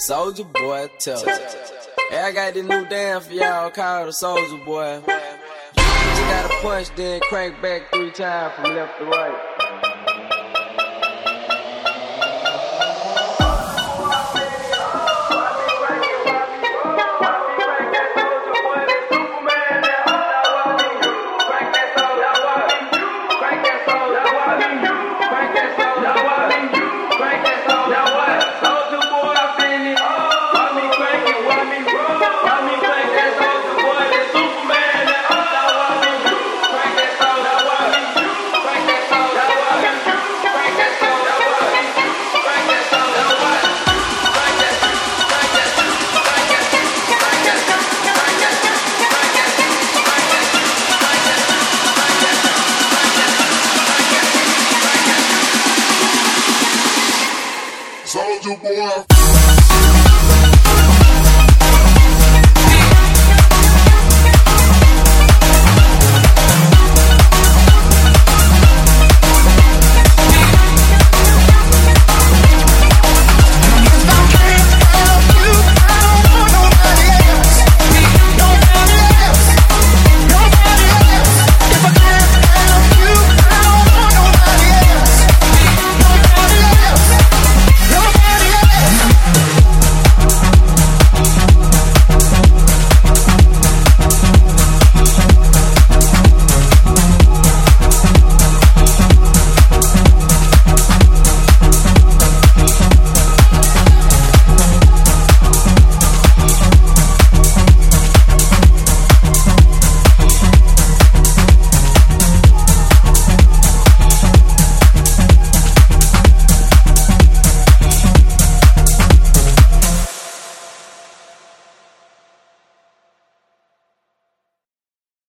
Soulja Boy, tell me. Hey, I got this new dance for y'all called the Soulja Boy. You gotta punch, then crank back 3 times from left to right. Soulja Boy.